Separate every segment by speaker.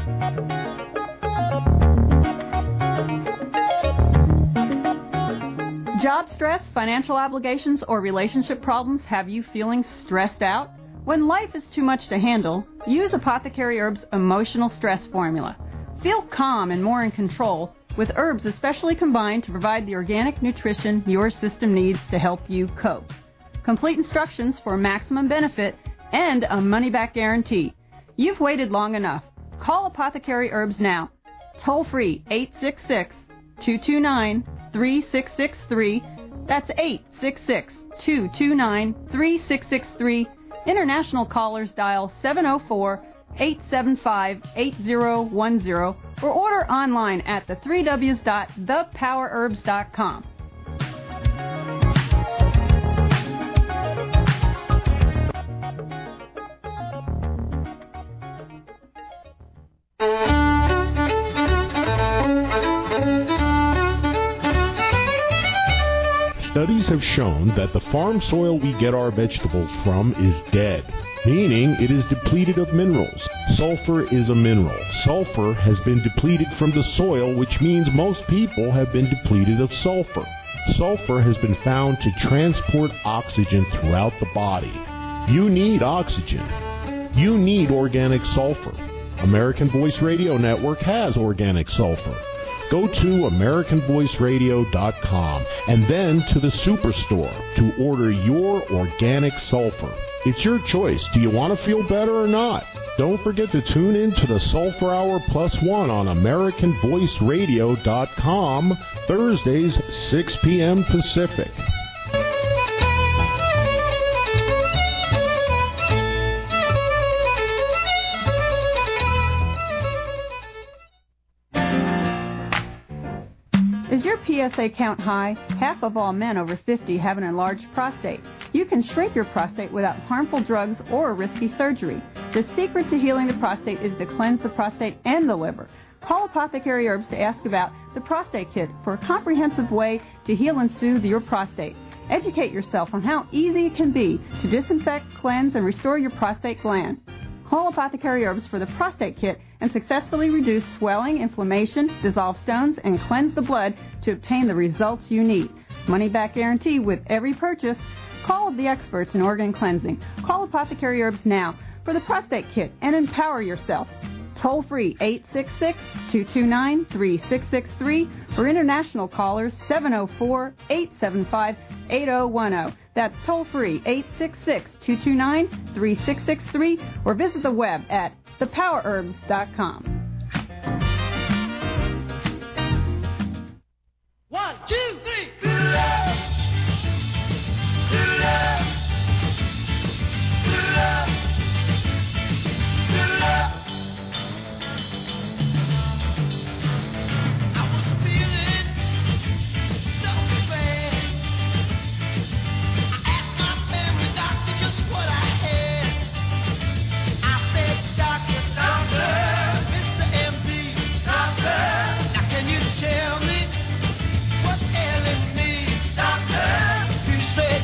Speaker 1: Job stress, financial obligations, or relationship problems have you feeling stressed out? When life is too much to handle, use Apothecary Herbs' Emotional Stress Formula. Feel calm and more in control with herbs especially combined to provide the organic nutrition your system needs to help you cope. Complete instructions for maximum benefit and a money-back guarantee. You've waited long enough. Call Apothecary Herbs now. Toll free 866-229-3663. That's 866-229-3663. International callers dial 704-875-8010 or order online at the3ws.thepowerherbs.com.
Speaker 2: Studies have shown that the farm soil we get our vegetables from is dead, meaning it is depleted of minerals. Sulfur is a mineral. Sulfur has been depleted from the soil, which means most people have been depleted of sulfur. Sulfur has been found to transport oxygen throughout the body. You need oxygen. You need organic sulfur. American Voice Radio Network has organic sulfur. Go to AmericanVoiceRadio.com and then to the Superstore to order your organic sulfur. It's your choice. Do you want to feel better or not? Don't forget to tune in to the Sulfur Hour Plus One on AmericanVoiceRadio.com, Thursdays, 6 p.m. Pacific.
Speaker 1: Is your PSA count high? Half of all men over 50 have an enlarged prostate. You can shrink your prostate without harmful drugs or risky surgery. The secret to healing the prostate is to cleanse the prostate and the liver. Call Apothecary Herbs to ask about the Prostate Kit for a comprehensive way to heal and soothe your prostate. Educate yourself on how easy it can be to disinfect, cleanse, and restore your prostate gland. Call Apothecary Herbs for the Prostate Kit and successfully reduce swelling, inflammation, dissolve stones, and cleanse the blood to obtain the results you need. Money-back guarantee with every purchase. Call the experts in organ cleansing. Call Apothecary Herbs now for the Prostate Kit and empower yourself. Toll free 866-229-3663 for international callers 704-875-8010. That's toll free 866-229-3663 or visit the web at thepowerherbs.com.
Speaker 3: 1, 2, 3. Do love. Do love. Do love. Do love. I was feeling so bad. I asked my family doctor just what I had. I said, Doctor, Mr. MD, Doctor, now can you tell me what's ailing me, Doctor? He said,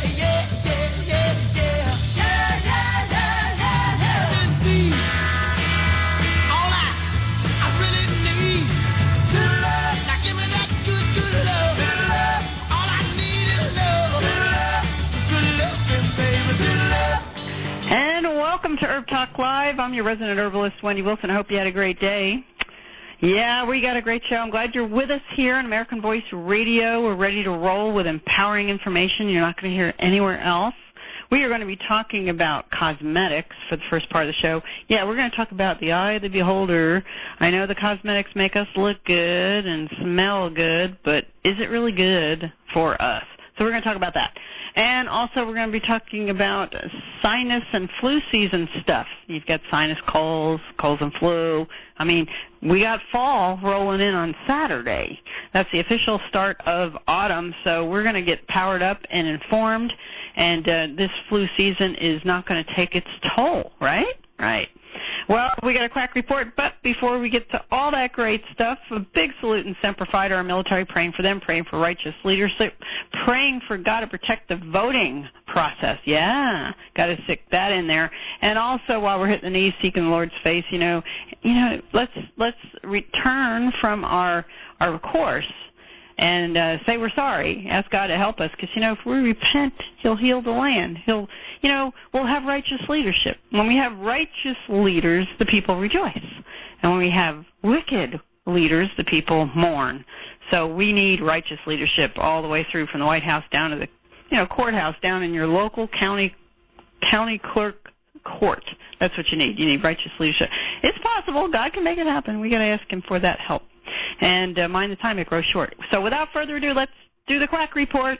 Speaker 3: yeah. Indeed, all I really need to love. Now give me that good love. All I need is love. Good loving, baby, good love.
Speaker 4: And welcome to Herb Talk Live. I'm your resident herbalist, Wendy Wilson. I hope you had a great day. Yeah, we got a great show. I'm glad you're with us here on American Voice Radio. We're ready to roll with empowering information you're not going to hear anywhere else. We are going to be talking about cosmetics for the first part of the show. Yeah, we're going to talk about the eye of the beholder. I know the cosmetics make us look good and smell good, but is it really good for us? So we're going to talk about that. And also we're going to be talking about sinus and flu season stuff. You've got sinus colds and flu. I mean, we got fall rolling in on Saturday. That's the official start of autumn, so we're going to get powered up and informed, and this flu season is not going to take its toll, right? Right. Well, we got a quack report, but before we get to all that great stuff, a big salute and Semper Fi to our military, praying for them, praying for righteous leadership, praying for God to protect the voting process. Yeah, got to stick that in there. And also, while we're hitting the knees, seeking the Lord's face, let's return from our course and say we're sorry. Ask God to help us, because if we repent, He'll heal the land. We'll have righteous leadership. When we have righteous leaders, the people rejoice, and when we have wicked leaders, the people mourn. So we need righteous leadership all the way through, from the White House down to the courthouse, down in your local county clerk court. That's what you need. You need righteous leadership. It's possible. God can make it happen. We got to ask Him for that help. And mind the time, it grows short. So without further ado, let's do the quack report.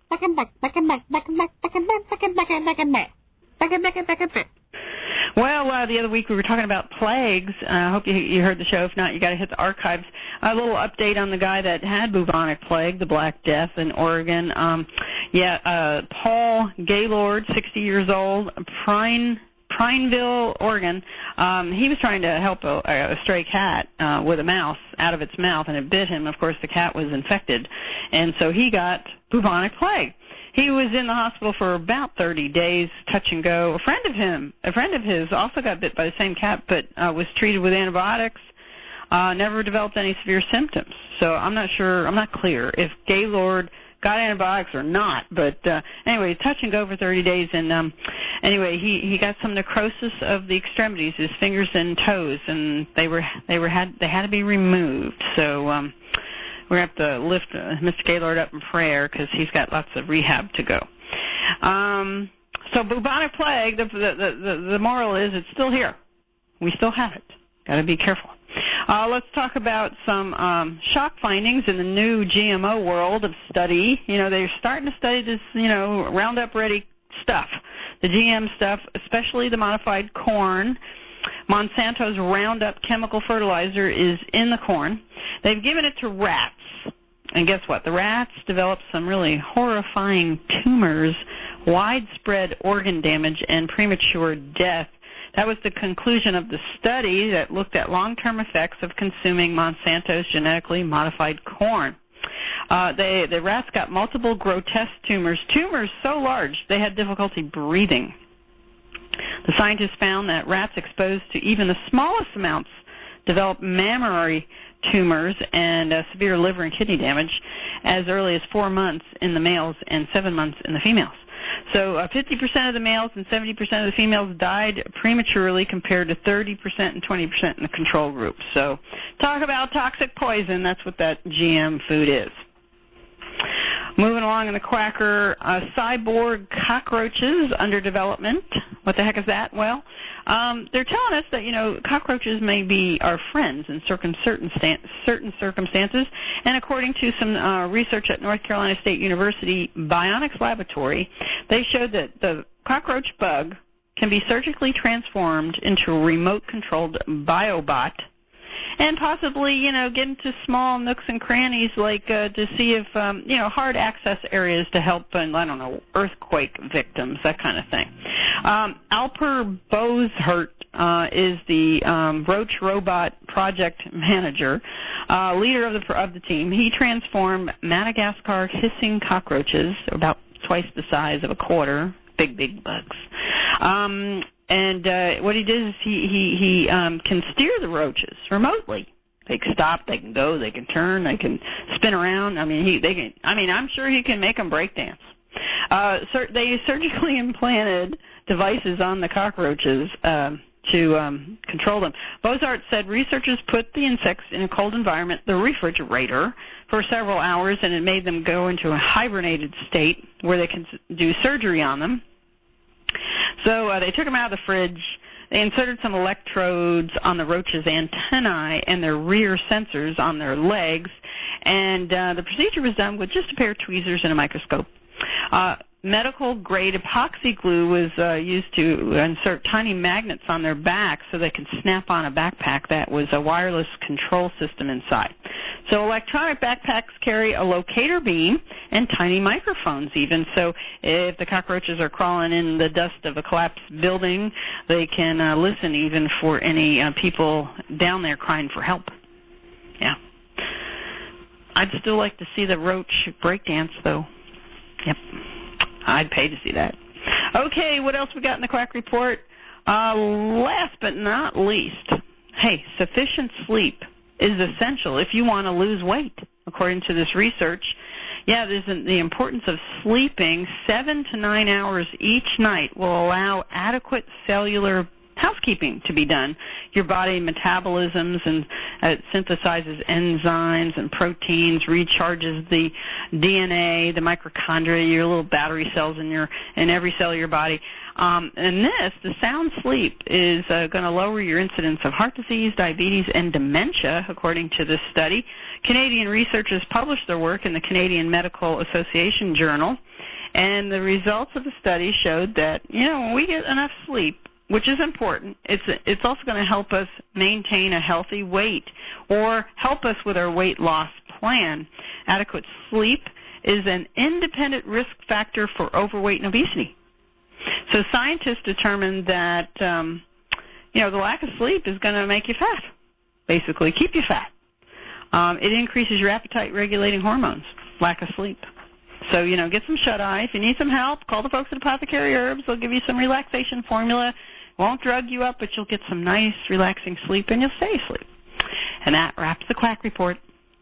Speaker 4: Well, the other week we were talking about plagues. I hope you heard the show. If not, you got to hit the archives. A little update on the guy that had bubonic plague, the Black Death in Oregon. Paul Gaylord, 60 years old, Prineville, Oregon. He was trying to help a stray cat with a mouse out of its mouth, and it bit him. Of course, the cat was infected, and so he got bubonic plague. He was in the hospital for about 30 days, touch and go. A friend of his also got bit by the same cat, but was treated with antibiotics, never developed any severe symptoms. So I'm not clear if Gaylord got antibiotics or not, but anyway, touch and go for 30 days, and anyway, he got some necrosis of the extremities, his fingers and toes, and they had to be removed. So we're going to have to lift Mr. Gaylord up in prayer, because he's got lots of rehab to go. So bubonic plague, the moral is it's still here. We still have it. Got to be careful. Let's talk about some shock findings in the new GMO world of study. They're starting to study this, Roundup Ready stuff, the GM stuff, especially the modified corn. Monsanto's Roundup chemical fertilizer is in the corn. They've given it to rats. And guess what? The rats developed some really horrifying tumors, widespread organ damage, and premature death. That was the conclusion of the study that looked at long-term effects of consuming Monsanto's genetically modified corn. The rats got multiple grotesque tumors so large they had difficulty breathing. The scientists found that rats exposed to even the smallest amounts developed mammary tumors and severe liver and kidney damage as early as 4 months in the males and 7 months in the females. So 50% of the males and 70% of the females died prematurely, compared to 30% and 20% in the control group. So talk about toxic poison. That's what that GM food is. Moving along in the quacker, cyborg cockroaches under development. What the heck is that? Well, they're telling us that, cockroaches may be our friends in certain circumstances. And according to some research at North Carolina State University Bionics Laboratory, they showed that the cockroach bug can be surgically transformed into a remote-controlled biobot, and possibly, get into small nooks and crannies, like to see if, hard access areas to help, earthquake victims, that kind of thing. Alper Boshert is the Roach Robot project manager, leader of the team. He transformed Madagascar hissing cockroaches, about twice the size of a quarter, big bugs. And what he did is he can steer the roaches remotely. They can stop, they can go, they can turn, they can spin around. I'm sure he can make them break dance. They surgically implanted devices on the cockroaches to control them. Boshart said researchers put the insects in a cold environment, the refrigerator, for several hours, and it made them go into a hibernated state where they can do surgery on them. So they took them out of the fridge. They inserted some electrodes on the roaches' antennae and their rear sensors on their legs, and the procedure was done with just a pair of tweezers and a microscope. Medical-grade epoxy glue was used to insert tiny magnets on their back so they could snap on a backpack that was a wireless control system inside. So electronic backpacks carry a locator beam and tiny microphones even. So if the cockroaches are crawling in the dust of a collapsed building, they can listen even for any people down there crying for help. Yeah. I'd still like to see the roach breakdance, though. Yep. I'd pay to see that. Okay, what else we got in the Quack Report? Last but not least, hey, sufficient sleep is essential if you want to lose weight, according to this research. Yeah, there's the importance of sleeping 7 to 9 hours each night will allow adequate cellular housekeeping to be done. Your body metabolisms and synthesizes enzymes and proteins, recharges the DNA, the mitochondria, your little battery cells in every cell of your body. And the sound sleep is going to lower your incidence of heart disease, diabetes, and dementia, according to this study. Canadian researchers published their work in the Canadian Medical Association Journal, and the results of the study showed that, when we get enough sleep, which is important, it's also going to help us maintain a healthy weight or help us with our weight loss plan. Adequate sleep is an independent risk factor for overweight and obesity. So scientists determined that, the lack of sleep is going to make you fat, basically, keep you fat. It increases your appetite-regulating hormones, lack of sleep. So, get some shut-eye. If you need some help, call the folks at Apothecary Herbs. They'll give you some relaxation formula. Won't drug you up, but you'll get some nice, relaxing sleep, and you'll stay asleep. And that wraps the Quack Report.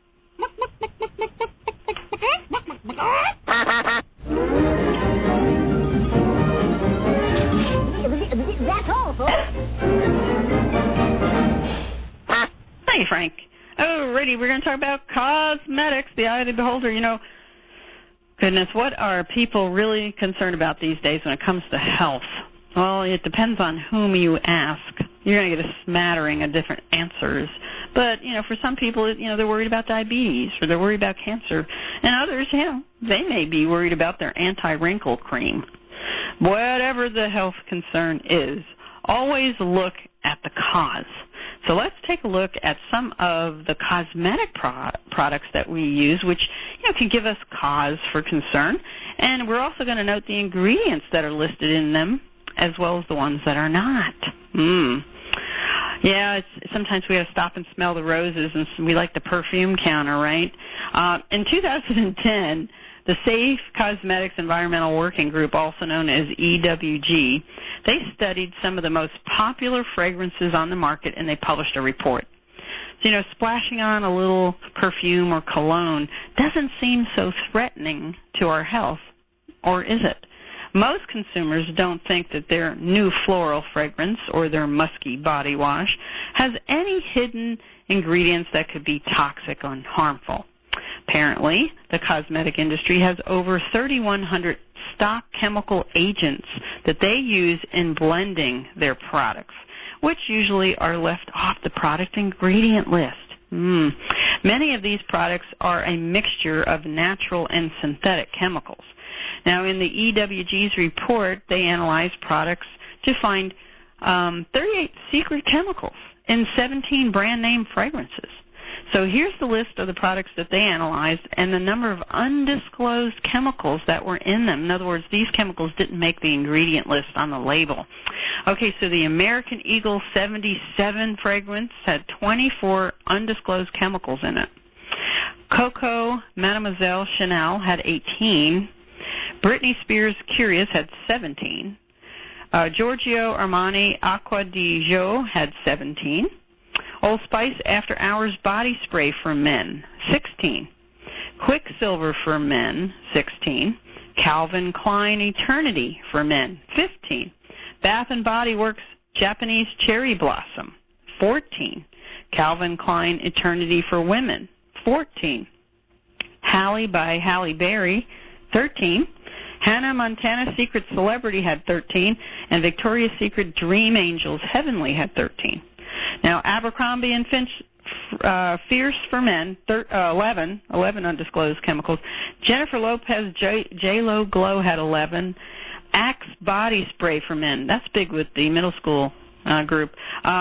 Speaker 5: That's all, folks.
Speaker 4: Hey, Frank. Alrighty, we're going to talk about cosmetics, the eye of the beholder. Goodness, what are people really concerned about these days when it comes to health? Well, it depends on whom you ask. You're going to get a smattering of different answers. But, for some people, they're worried about diabetes or they're worried about cancer. And others, they may be worried about their anti-wrinkle cream. Whatever the health concern is, always look at the cause. So let's take a look at some of the cosmetic products that we use, which can give us cause for concern. And we're also going to note the ingredients that are listed in them, as well as the ones that are not. Yeah, sometimes we have to stop and smell the roses, and we like the perfume counter, right? In 2010, the Safe Cosmetics Environmental Working Group, also known as EWG, they studied some of the most popular fragrances on the market, and they published a report. So, splashing on a little perfume or cologne doesn't seem so threatening to our health, or is it? Most consumers don't think that their new floral fragrance or their musky body wash has any hidden ingredients that could be toxic and harmful. Apparently, the cosmetic industry has over 3,100 stock chemical agents that they use in blending their products, which usually are left off the product ingredient list. Many of these products are a mixture of natural and synthetic chemicals. Now, in the EWG's report, they analyzed products to find 38 secret chemicals in 17 brand name fragrances. So here's the list of the products that they analyzed and the number of undisclosed chemicals that were in them. In other words, these chemicals didn't make the ingredient list on the label. Okay, so the American Eagle 77 fragrance had 24 undisclosed chemicals in it. Coco Mademoiselle Chanel had 18. Britney Spears Curious had 17. Giorgio Armani Acqua di Gio had 17. Old Spice After Hours Body Spray for Men, 16. Quicksilver for Men, 16. Calvin Klein Eternity for Men, 15. Bath & Body Works Japanese Cherry Blossom, 14. Calvin Klein Eternity for Women, 14. Halle by Halle Berry, 13. Hannah Montana Secret Celebrity had 13, and Victoria's Secret Dream Angels Heavenly had 13. Now, Abercrombie & Fitch Fierce for Men, 11 undisclosed chemicals. Jennifer Lopez J-Lo Glow had 11. Axe Body Spray for Men, that's big with the middle school group,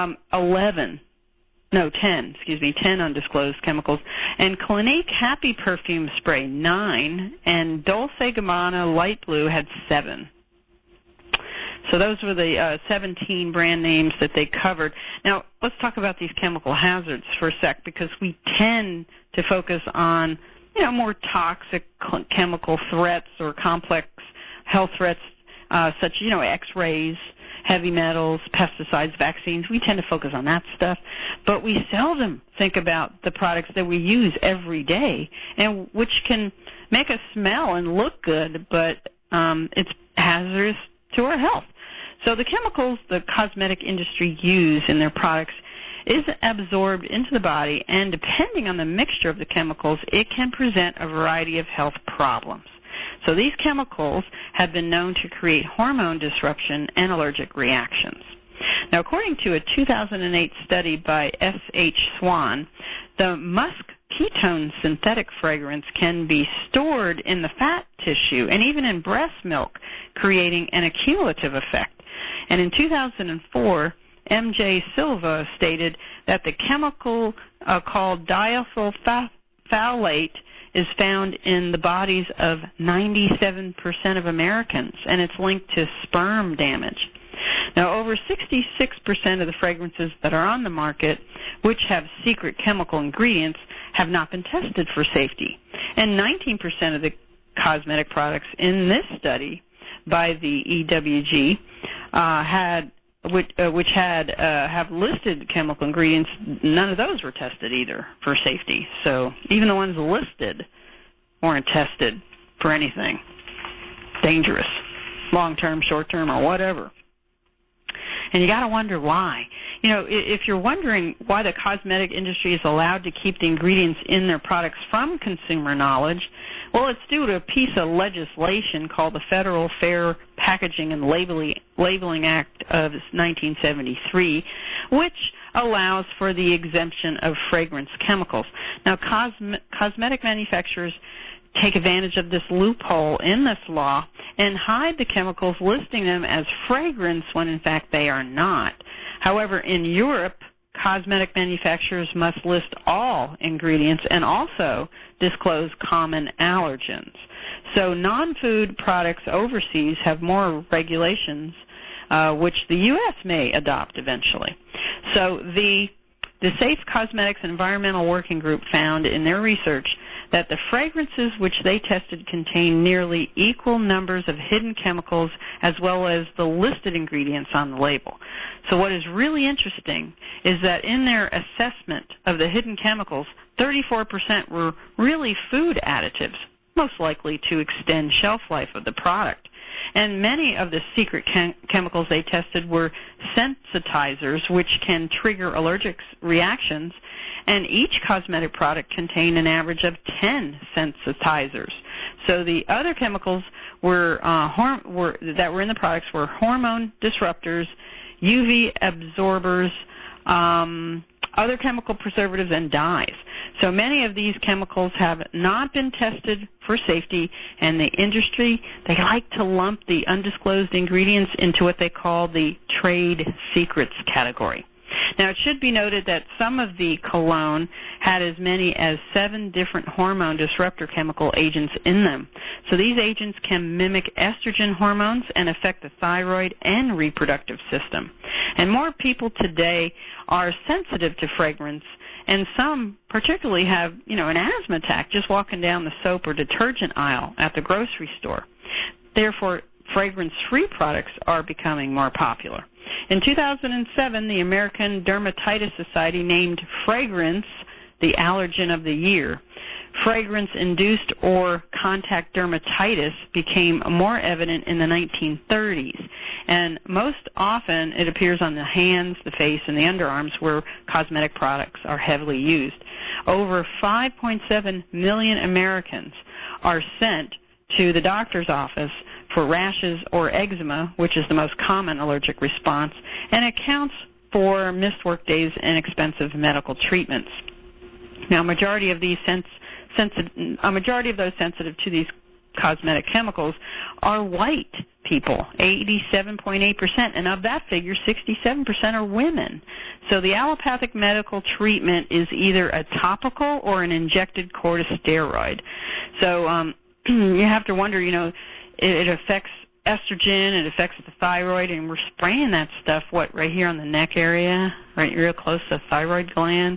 Speaker 4: 10 undisclosed chemicals. And Clinique Happy Perfume Spray, 9, and Dolce & Gabbana Light Blue had 7. So those were the 17 brand names that they covered. Now, let's talk about these chemical hazards for a sec, because we tend to focus on, more toxic chemical threats or complex health threats such, X-rays, heavy metals, pesticides, vaccines. We tend to focus on that stuff, but we seldom think about the products that we use every day, and which can make us smell and look good, but it's hazardous to our health. So the chemicals the cosmetic industry use in their products is absorbed into the body, and depending on the mixture of the chemicals, it can present a variety of health problems. So these chemicals have been known to create hormone disruption and allergic reactions. Now, according to a 2008 study by S.H. Swan, the musk ketone synthetic fragrance can be stored in the fat tissue and even in breast milk, creating an accumulative effect. And in 2004, M.J. Silva stated that the chemical called diethylphthalate is found in the bodies of 97% of Americans, and it's linked to sperm damage. Now, over 66% of the fragrances that are on the market, which have secret chemical ingredients, have not been tested for safety. And 19% of the cosmetic products in this study by the EWG have listed chemical ingredients, none of those were tested either for safety. So even the ones listed weren't tested for anything dangerous, long-term, short-term, or whatever. And you got to wonder why. If you're wondering why the cosmetic industry is allowed to keep the ingredients in their products from consumer knowledge, well, it's due to a piece of legislation called the Federal Fair Packaging and Labeling Act of 1973, which allows for the exemption of fragrance chemicals. Now, cosmetic manufacturers take advantage of this loophole in this law and hide the chemicals, listing them as fragrance when in fact they are not. However, in Europe, cosmetic manufacturers must list all ingredients and also disclose common allergens. So non-food products overseas have more regulations, which the U.S. may adopt eventually. So the Safe Cosmetics Environmental Working Group found in their research that the fragrances which they tested contain nearly equal numbers of hidden chemicals as well as the listed ingredients on the label. So what is really interesting is that in their assessment of the hidden chemicals, 34% were really food additives, most likely to extend shelf life of the product. And many of the secret chemicals they tested were sensitizers, which can trigger allergic reactions, and each cosmetic product contained an average of 10 sensitizers. So the other chemicals that were in the products were hormone disruptors, UV absorbers, other chemical preservatives, and dyes. So many of these chemicals have not been tested for safety, and the industry, they like to lump the undisclosed ingredients into what they call the trade secrets category. Now, it should be noted that some of the cologne had as many as 7 different hormone disruptor chemical agents in them. So these agents can mimic estrogen hormones and affect the thyroid and reproductive system. And more people today are sensitive to fragrance, and some particularly have, an asthma attack just walking down the soap or detergent aisle at the grocery store. Therefore, fragrance-free products are becoming more popular. In 2007, the American Dermatitis Society named fragrance the allergen of the year. Fragrance-induced or contact dermatitis became more evident in the 1930s, and most often it appears on the hands, the face, and the underarms where cosmetic products are heavily used. Over 5.7 million Americans are sent to the doctor's office for rashes or eczema, which is the most common allergic response, and accounts for missed work days and expensive medical treatments. Now, a majority of those sensitive to these cosmetic chemicals are white people, 87.8%, and of that figure, 67% are women. So the allopathic medical treatment is either a topical or an injected corticosteroid. So you have to wonder, it affects estrogen, it affects the thyroid, and we're spraying that stuff, right here on the neck area, right real close to the thyroid gland.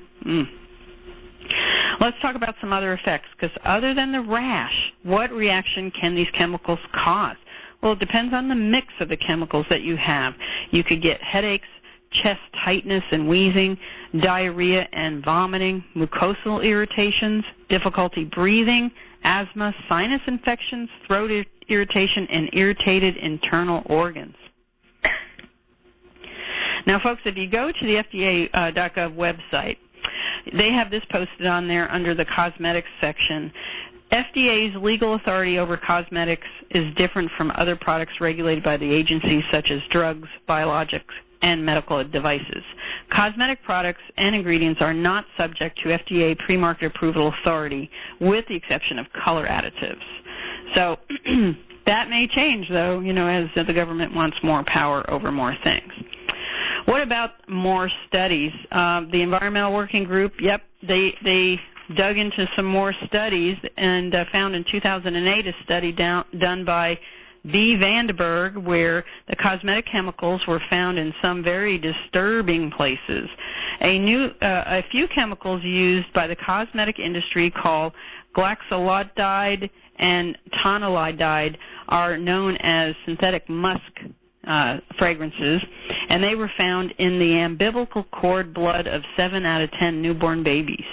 Speaker 4: Let's talk about some other effects, because other than the rash, what reaction can these chemicals cause? Well, it depends on the mix of the chemicals that you have. You could get headaches, chest tightness and wheezing, diarrhea and vomiting, mucosal irritations, difficulty breathing, asthma, sinus infections, throat irritation, and irritated internal organs. Now, folks, if you go to the FDA.gov website, they have this posted on there under the cosmetics section. FDA's legal authority over cosmetics is different from other products regulated by the agencies such as drugs, biologics, and medical devices. Cosmetic products and ingredients are not subject to FDA pre-market approval authority, with the exception of color additives. So that may change, though, as the government wants more power over more things. What about more studies? The Environmental Working Group, they dug into some more studies and found in 2008 a study done by B. Vandenberg, where the cosmetic chemicals were found in some very disturbing places. A few chemicals used by the cosmetic industry called glycolidide and tonalidide are known as synthetic musk fragrances, and they were found in the umbilical cord blood of 7 out of 10 newborn babies.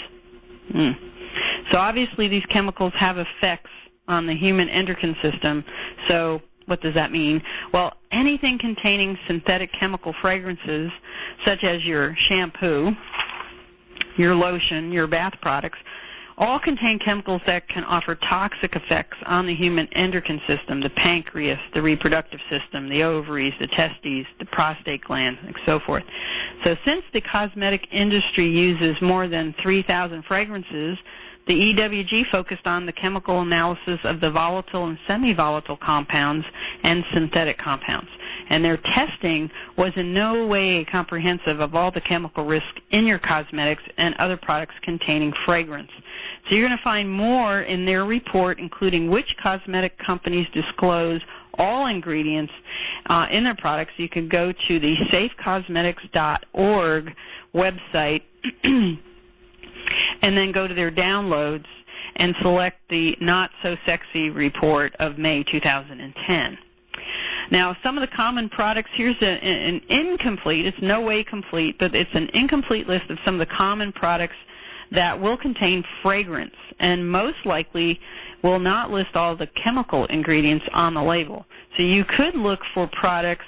Speaker 4: So obviously these chemicals have effects on the human endocrine system. So what does that mean? Well, anything containing synthetic chemical fragrances, such as your shampoo, your lotion, your bath products, all contain chemicals that can offer toxic effects on the human endocrine system, the pancreas, the reproductive system, the ovaries, the testes, the prostate gland, and so forth. So since the cosmetic industry uses more than 3,000 fragrances, the EWG focused on the chemical analysis of the volatile and semi-volatile compounds and synthetic compounds. And their testing was in no way comprehensive of all the chemical risk in your cosmetics and other products containing fragrance. So you're going to find more in their report, including which cosmetic companies disclose all ingredients in their products. You can go to the safecosmetics.org website and then go to their downloads and select the Not So Sexy report of May 2010. Now, some of the common products, here's an incomplete, it's no way complete, but it's an incomplete list of some of the common products that will contain fragrance and most likely will not list all the chemical ingredients on the label. So you could look for products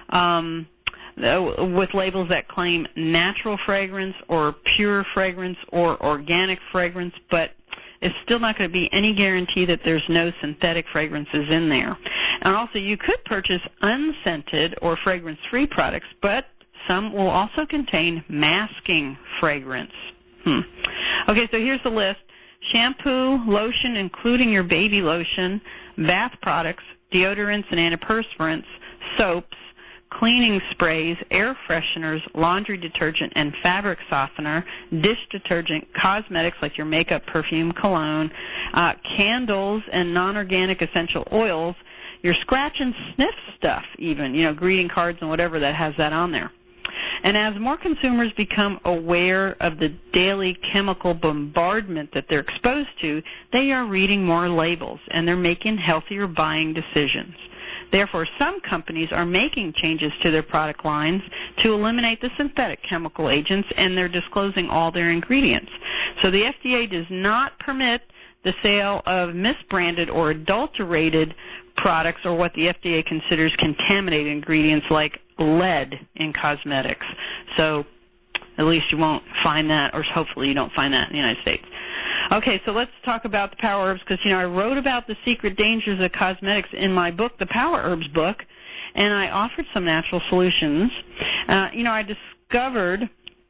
Speaker 4: with labels that claim natural fragrance or pure fragrance or organic fragrance, but it's still not going to be any guarantee that there's no synthetic fragrances in there. And also, you could purchase unscented or fragrance-free products, but some will also contain masking fragrance. Okay, so here's the list. Shampoo, lotion, including your baby lotion, bath products, deodorants and antiperspirants, soaps, cleaning sprays, air fresheners, laundry detergent and fabric softener, dish detergent, cosmetics like your makeup, perfume, cologne, candles and non-organic essential oils, your scratch and sniff stuff even, greeting cards and whatever that has that on there. And as more consumers become aware of the daily chemical bombardment that they're exposed to, they are reading more labels and they're making healthier buying decisions. Therefore, some companies are making changes to their product lines to eliminate the synthetic chemical agents, and they're disclosing all their ingredients. So the FDA does not permit the sale of misbranded or adulterated products or what the FDA considers contaminated ingredients like lead in cosmetics. So at least you won't find that, or hopefully you don't find that in the United States. Okay, so let's talk about the Power Herbs, because, I wrote about the secret dangers of cosmetics in my book, the Power Herbs book, and I offered some natural solutions. I discovered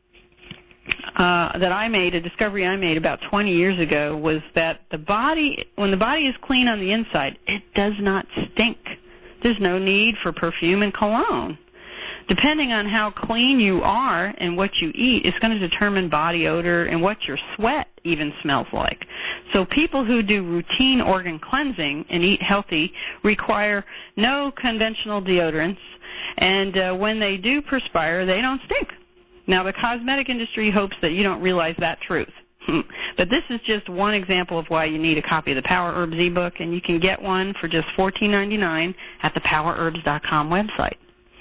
Speaker 4: a discovery I made about 20 years ago was that when the body is clean on the inside, it does not stink. There's no need for perfume and cologne. Depending on how clean you are and what you eat, it's going to determine body odor and what your sweat even smells like. So people who do routine organ cleansing and eat healthy require no conventional deodorants, and when they do perspire, they don't stink. Now, the cosmetic industry hopes that you don't realize that truth. But this is just one example of why you need a copy of the Power Herbs ebook, and you can get one for just $14.99 at the PowerHerbs.com website.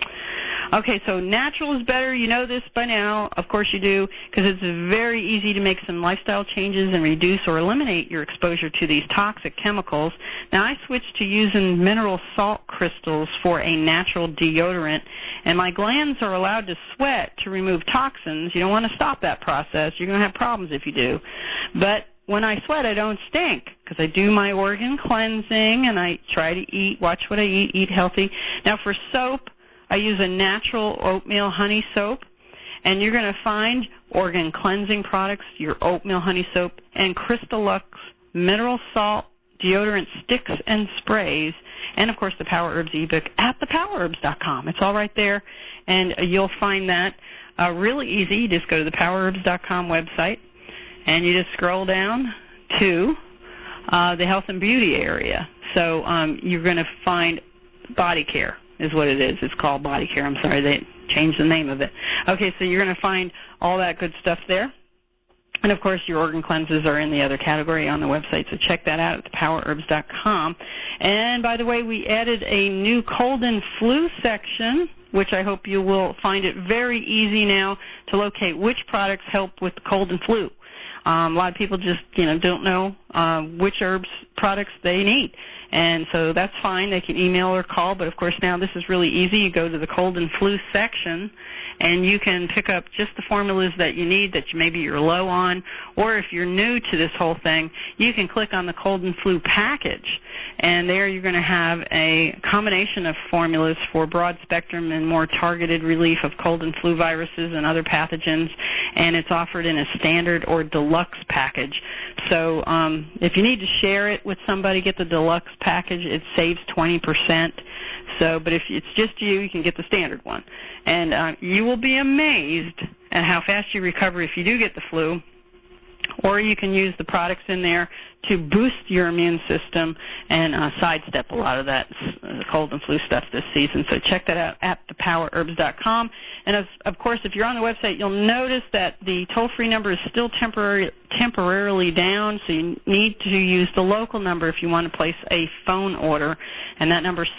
Speaker 4: Okay, so natural is better. You know this by now. Of course you do, because it's very easy to make some lifestyle changes and reduce or eliminate your exposure to these toxic chemicals. Now, I switched to using mineral salt crystals for a natural deodorant, and my glands are allowed to sweat to remove toxins. You don't want to stop that process. You're going to have problems if you do. But when I sweat, I don't stink, because I do my organ cleansing, and I try to watch what I eat healthy. Now, for soap, I use a natural oatmeal honey soap, and you're going to find organ cleansing products, your oatmeal honey soap, and Crystallux mineral salt deodorant sticks and sprays, and, of course, the Power Herbs ebook at thepowerherbs.com. It's all right there, and you'll find that really easy. You just go to the powerherbs.com website, and you just scroll down to the health and beauty area. So you're going to find body care. Is what it is. It's called Body Care. I'm sorry, they changed the name of it. Okay, so you're going to find all that good stuff there. And, of course, your organ cleanses are in the other category on the website, so check that out at thepowerherbs.com. And, by the way, we added a new cold and flu section, which I hope you will find it very easy now to locate which products help with cold and flu. A lot of people just, don't know which herbs products they need. And so that's fine. They can email or call. But, of course, now this is really easy. You go to the cold and flu section, and you can pick up just the formulas that you need that maybe you're low on. Or if you're new to this whole thing, you can click on the cold and flu package. And there you're going to have a combination of formulas for broad spectrum and more targeted relief of cold and flu viruses and other pathogens. And it's offered in a standard or deluxe package. So if you need to share it with somebody, get the deluxe package. It saves 20%. But if it's just you, you can get the standard one. And you will be amazed at how fast you recover if you do get the flu. Or you can use the products in there to boost your immune system and sidestep a lot of that cold and flu stuff this season. So check that out at thepowerherbs.com. And, of course, if you're on the website, you'll notice that the toll-free number is still temporarily down, so you need to use the local number if you want to place a phone order. And that number is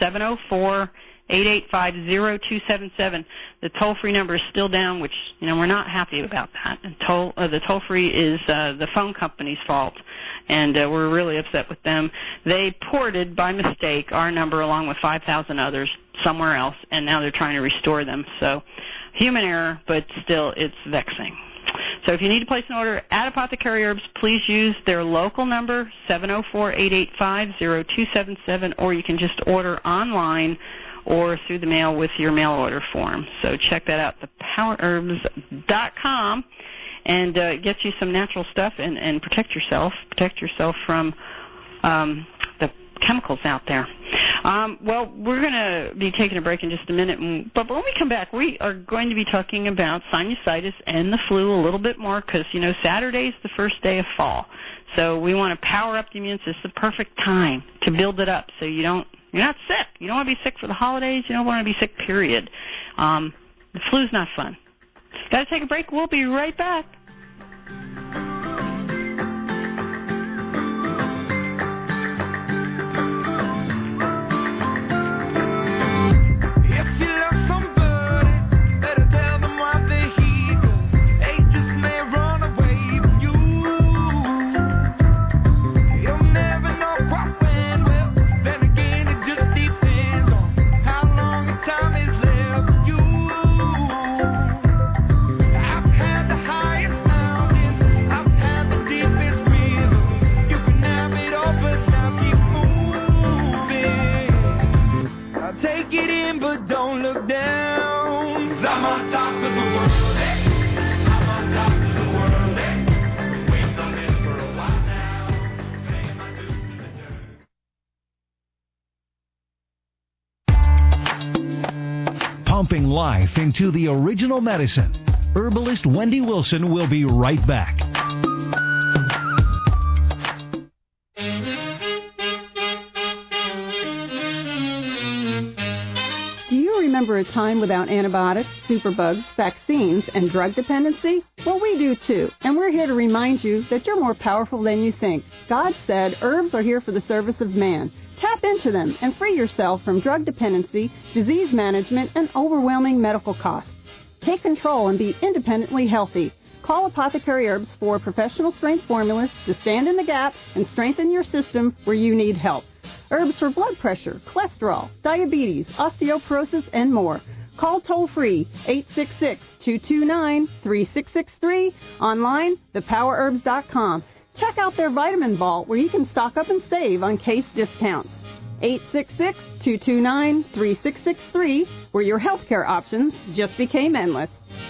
Speaker 4: 704-885-0277. The toll-free number is still down, which, we're not happy about that. And the toll-free is the phone company's fault, and we're really upset with them. They ported, by mistake, our number along with 5,000 others somewhere else, and now they're trying to restore them. So human error, but still it's vexing. So if you need to place an order at Apothecary Herbs, please use their local number, 704-885-0277, or you can just order online or through the mail with your mail order form. So check that out, thepowerherbs.com, and get you some natural stuff and protect yourself from the chemicals out there. Well, we're going to be taking a break in just a minute, but when we come back, we are going to be talking about sinusitis and the flu a little bit more because, Saturday's the first day of fall. So we want to power up the immune system. It's the perfect time to build it up so you're not sick. You don't want to be sick for the holidays. You don't want to be sick, period. The flu's not fun. Got to take a break. We'll be right back.
Speaker 6: Pumping life into the original medicine. Herbalist Wendy Wilson will be right back.
Speaker 1: Do you remember a time without antibiotics, superbugs, vaccines, and drug dependency? Well, we do too, and we're here to remind you that you're more powerful than you think. God said herbs are here for the service of man. Tap into them and free yourself from drug dependency, disease management, and overwhelming medical costs. Take control and be independently healthy. Call Apothecary Herbs for professional strength formulas to stand in the gap and strengthen your system where you need help. Herbs for blood pressure, cholesterol, diabetes, osteoporosis, and more. Call toll-free 866-229-3663. Online, thepowerherbs.com. Check out their vitamin vault where you can stock up and save on case discounts. 866-229-3663, where your healthcare options just became endless.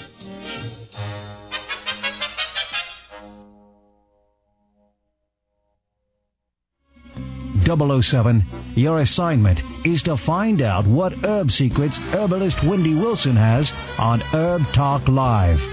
Speaker 6: 007, your assignment is to find out what herb secrets herbalist Wendy Wilson has on Herb Talk Live.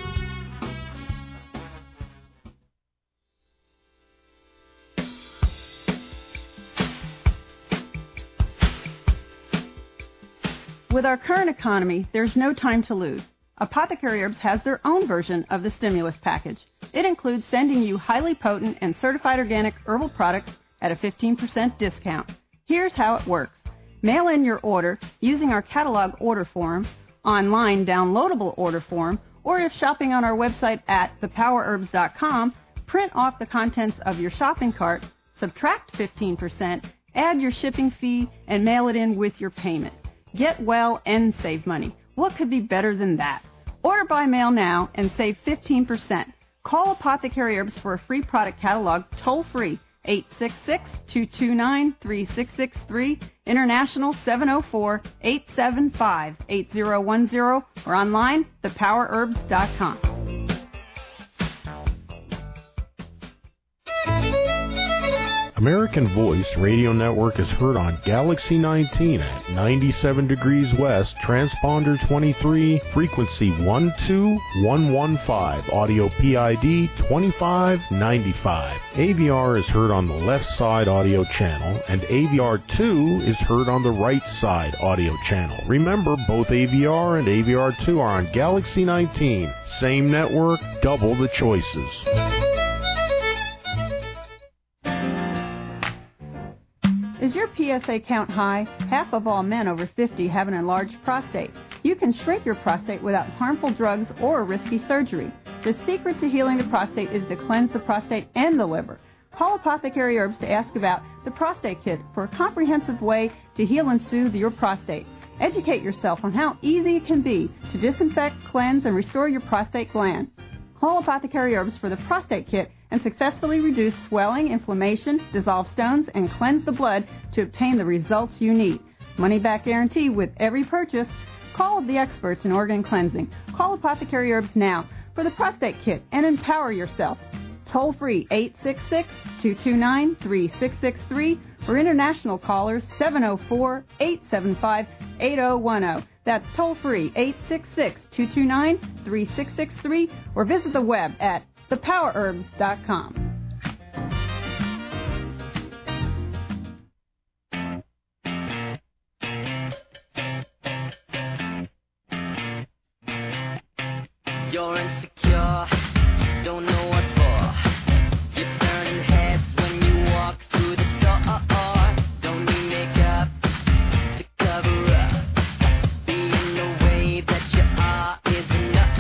Speaker 1: With our current economy, there's no time to lose. Apothecary Herbs has their own version of the stimulus package. It includes sending you highly potent and certified organic herbal products at a 15% discount. Here's how it works. Mail in your order using our catalog order form, online downloadable order form, or if shopping on our website at thepowerherbs.com, print off the contents of your shopping cart, subtract 15%, add your shipping fee, and mail it in with your payment. Get well and save money. What could be better than that? Order by mail now and save 15%. Call Apothecary Herbs for a free product catalog toll-free, 866-229-3663, international 704-875-8010, or online, thepowerherbs.com.
Speaker 2: American Voice Radio Network is heard on Galaxy 19 at 97 degrees west, transponder 23, frequency 12115, audio PID 2595. AVR is heard on the left side audio channel, and AVR2 is heard on the right side audio channel. Remember, both AVR and AVR2 are on Galaxy 19. Same network, double the choices.
Speaker 1: Is your PSA count high? Half of all men over 50 have an enlarged prostate. You can shrink your prostate without harmful drugs or risky surgery. The secret to healing the prostate is to cleanse the prostate and the liver. Call Apothecary Herbs to ask about the Prostate Kit for a comprehensive way to heal and soothe your prostate. Educate yourself on how easy it can be to disinfect, cleanse, and restore your prostate gland. Call Apothecary Herbs for the Prostate Kit and successfully reduce swelling, inflammation, dissolve stones, and cleanse the blood to obtain the results you need. Money-back guarantee with every purchase. Call the experts in organ cleansing. Call Apothecary Herbs now for the Prostate Kit and empower yourself. Toll-free 866-229-3663 or international callers 704-875-8010. That's toll-free 866-229-3663 or visit the web at thepowerherbs.com.
Speaker 3: You're insecure, don't know what for. You're turning heads when you walk through the door. Don't need makeup to cover up. Being the way that you are is enough.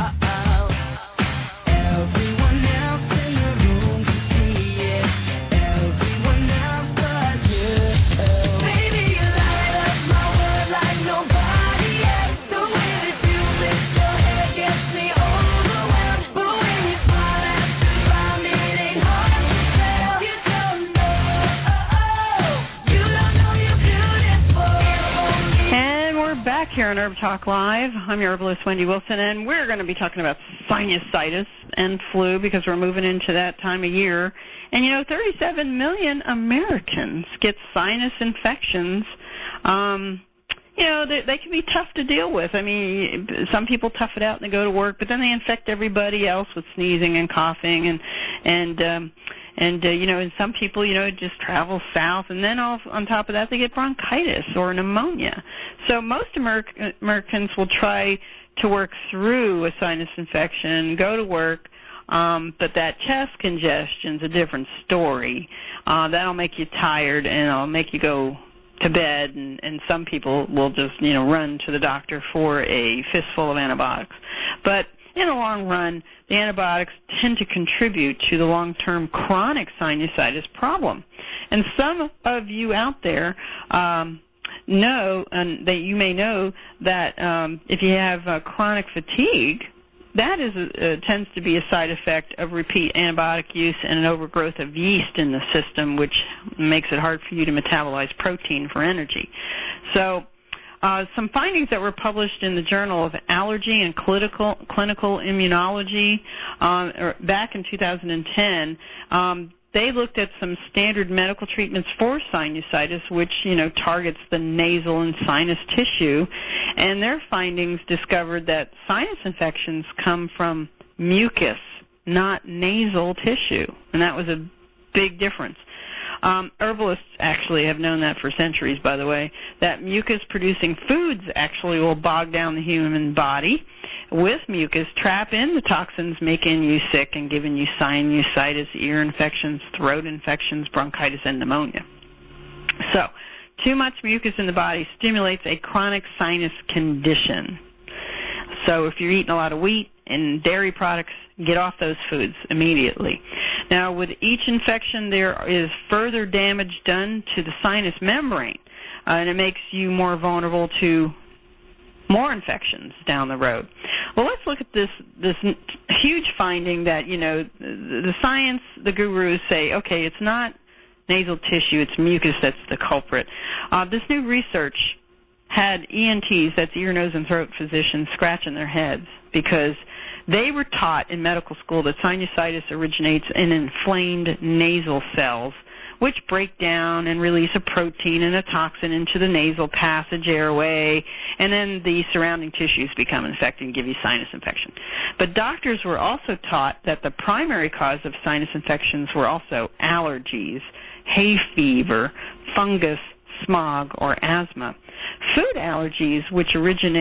Speaker 3: Everyone else in the room can see it. Everyone else but you. Baby, you light up my world like nobody else. The way that you lift your head gets me overwhelmed. But when you smile at the ground, it ain't hard to tell. You don't know you're beautiful.
Speaker 4: And we're back here on Herb Talk Live. I'm your herbalist, Wendy Wilson, and we're going to be talking about sinusitis and flu because we're moving into that time of year. And, 37 million Americans get sinus infections. They can be tough to deal with. I mean, some people tough it out and they go to work, but then they infect everybody else with sneezing and coughing, and some people, it just travels south, and then on top of that, they get bronchitis or pneumonia. So most Americans will try to work through a sinus infection, go to work, but that chest congestion's a different story. That'll make you tired, and it'll make you go to bed, and some people will just, run to the doctor for a fistful of antibiotics. But in the long run, the antibiotics tend to contribute to the long-term chronic sinusitis problem. And some of you out there know, and that you may know, that if you have chronic fatigue, that tends to be a side effect of repeat antibiotic use and an overgrowth of yeast in the system, which makes it hard for you to metabolize protein for energy. So some findings that were published in the Journal of Allergy and Clinical Immunology back in 2010, they looked at some standard medical treatments for sinusitis, which, targets the nasal and sinus tissue, and their findings discovered that sinus infections come from mucus, not nasal tissue, and that was a big difference. Herbalists actually have known that for centuries, by the way, that mucus-producing foods actually will bog down the human body with mucus, trap in the toxins, making you sick and giving you sinusitis, ear infections, throat infections, bronchitis, and pneumonia. So, too much mucus in the body stimulates a chronic sinus condition. So if you're eating a lot of wheat and dairy products, get off those foods immediately. Now, with each infection, there is further damage done to the sinus membrane, and it makes you more vulnerable to more infections down the road. Well, let's look at this huge finding that, the science, the gurus say, okay, it's not nasal tissue, it's mucus that's the culprit. This new research had ENTs, that's ear, nose, and throat physicians, scratching their heads because they were taught in medical school that sinusitis originates in inflamed nasal cells, which break down and release a protein and a toxin into the nasal passage airway, and then the surrounding tissues become infected and give you sinus infection. But doctors were also taught that the primary cause of sinus infections were also allergies, hay fever, fungus, smog, or asthma. Food allergies, which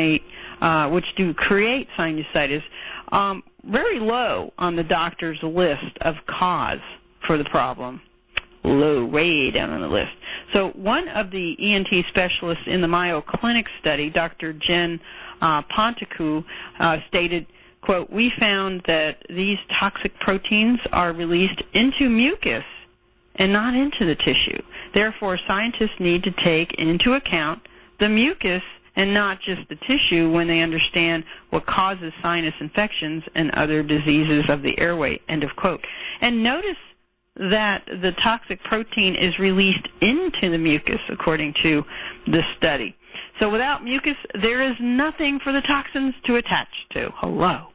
Speaker 4: do create sinusitis, very low on the doctor's list of cause for the problem. Low, way down on the list. So one of the ENT specialists in the Mayo Clinic study, Dr. Jen Ponticou, stated, quote, "We found that these toxic proteins are released into mucus and not into the tissue. Therefore, scientists need to take into account the mucus and not just the tissue when they understand what causes sinus infections and other diseases of the airway," end of quote. And notice that the toxic protein is released into the mucus, according to the study. So without mucus, there is nothing for the toxins to attach to. Hello.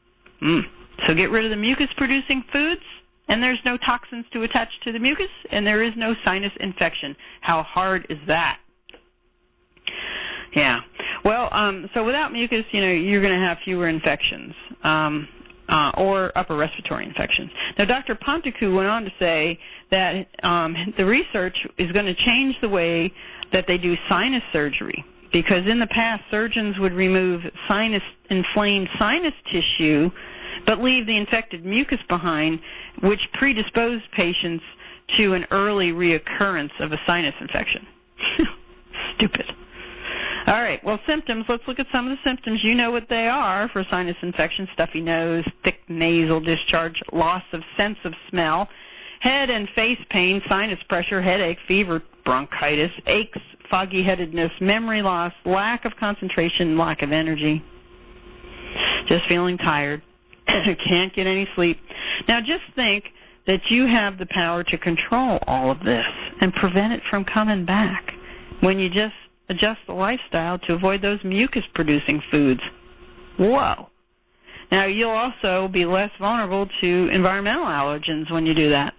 Speaker 4: So get rid of the mucus-producing foods, and there's no toxins to attach to the mucus, and there is no sinus infection. How hard is that? Yeah. Well, so without mucus, you're going to have fewer infections. Or upper respiratory infections. Now, Dr. Ponticou went on to say that the research is going to change the that they do sinus surgery, because in the past surgeons would remove inflamed sinus tissue but leave the infected mucus behind, which predisposed patients to an early reoccurrence of a sinus infection. Stupid. All right, well, symptoms. Let's look at some of the symptoms. You know what they are for sinus infection: stuffy nose, thick nasal discharge, loss of sense of smell, head and face pain, sinus pressure, headache, fever, bronchitis, aches, foggy-headedness, memory loss, lack of concentration, lack of energy, just feeling tired, can't get any sleep. Now, just think that you have the power to control all of this and prevent it from coming back when you just adjust the lifestyle to avoid those mucus-producing foods. Whoa. Now, you'll also be less vulnerable to environmental allergens when you do that.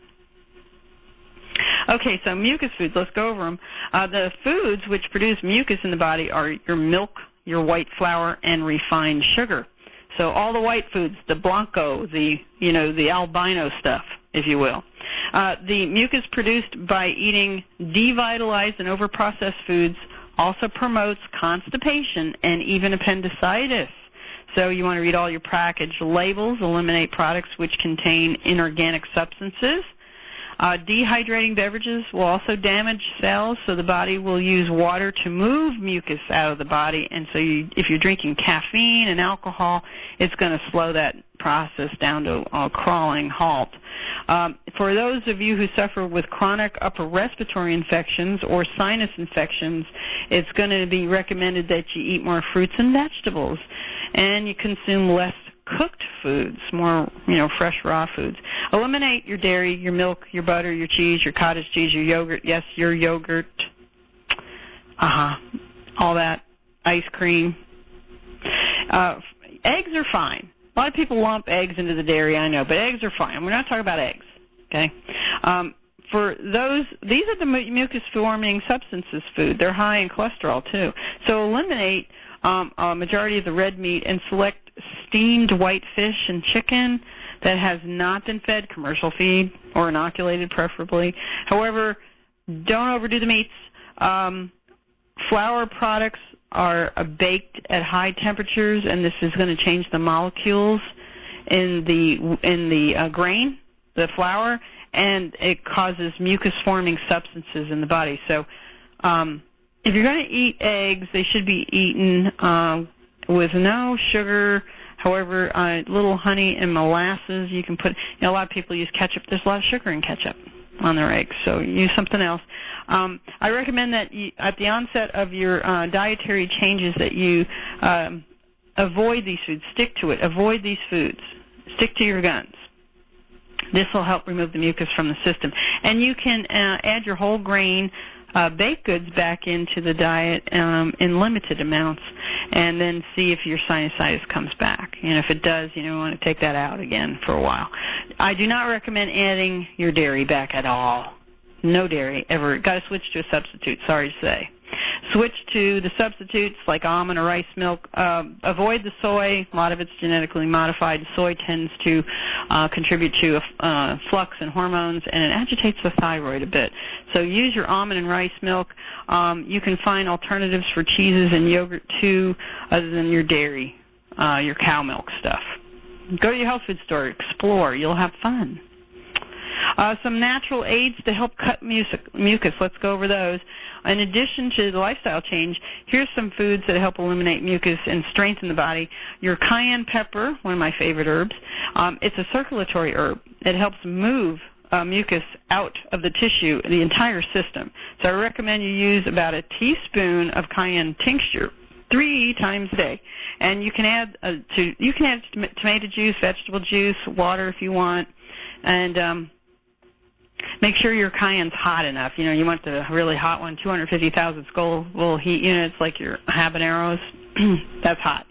Speaker 4: Okay, so mucus foods, let's go over them. The foods which produce mucus in the body are your milk, your white flour, and refined sugar. So all the white foods, the blanco, the albino stuff, if you will. The mucus produced by eating devitalized and overprocessed foods also promotes constipation and even appendicitis. So you want to read all your package labels, eliminate products which contain inorganic substances. Dehydrating beverages will also damage cells, so the body will use water to move mucus out of the body. And so if you're drinking caffeine and alcohol, it's going to slow that process down to a crawling halt. For those of you who suffer with chronic upper respiratory infections or sinus infections, it's going to be recommended that you eat more fruits and vegetables, and you consume less cooked foods, more, fresh raw foods. Eliminate your dairy, your milk, your butter, your cheese, your cottage cheese, your yogurt. Yes, your yogurt. All that. Ice cream. Eggs are fine. A lot of people lump eggs into the dairy, I know, but eggs are fine. We're not talking about eggs, okay? For those, these are the mucus-forming substances food. They're high in cholesterol, too. So eliminate a majority of the red meat and select steamed white fish and chicken that has not been fed commercial feed or inoculated, preferably. However, don't overdo the meats. Flour products are baked at high temperatures, and this is going to change the molecules in the grain, the flour, and it causes mucus-forming substances in the body. So if you're going to eat eggs, they should be eaten with no sugar. However, a little honey and molasses you can put. A lot of people use ketchup. There's a lot of sugar in ketchup on their eggs, so use something else. I recommend that at the onset of your dietary changes that you avoid these foods. Stick to it. Avoid these foods. Stick to your guns. This will help remove the mucus from the system. And you can add your whole grain baked goods back into the diet in limited amounts, and then see if your sinusitis comes back. If it does, you want to take that out again for a while. I do not recommend adding your dairy back at all. No dairy ever. Got to switch to a substitute. Sorry to say. Switch to the substitutes like almond or rice milk. Avoid the soy. A lot of it's genetically modified. Soy tends to contribute to flux in hormones, and it agitates the thyroid a bit. So use your almond and rice milk. You can find alternatives for cheeses and yogurt too, other than your dairy, your cow milk stuff. Go to your health food store. Explore. You'll have fun. Some natural aids to help cut mucus. Let's go over those. In addition to the lifestyle change, here's some foods that help eliminate mucus and strengthen the body. Your cayenne pepper, one of my favorite herbs, it's a circulatory herb. It helps move mucus out of the tissue, the entire system. So I recommend you use about a teaspoon of cayenne tincture 3 times a day. And you can add tomato juice, vegetable juice, water if you want, and make sure your cayenne's hot enough. You want the really hot one, 250,000 Scoville heat units, like your habaneros. That's hot.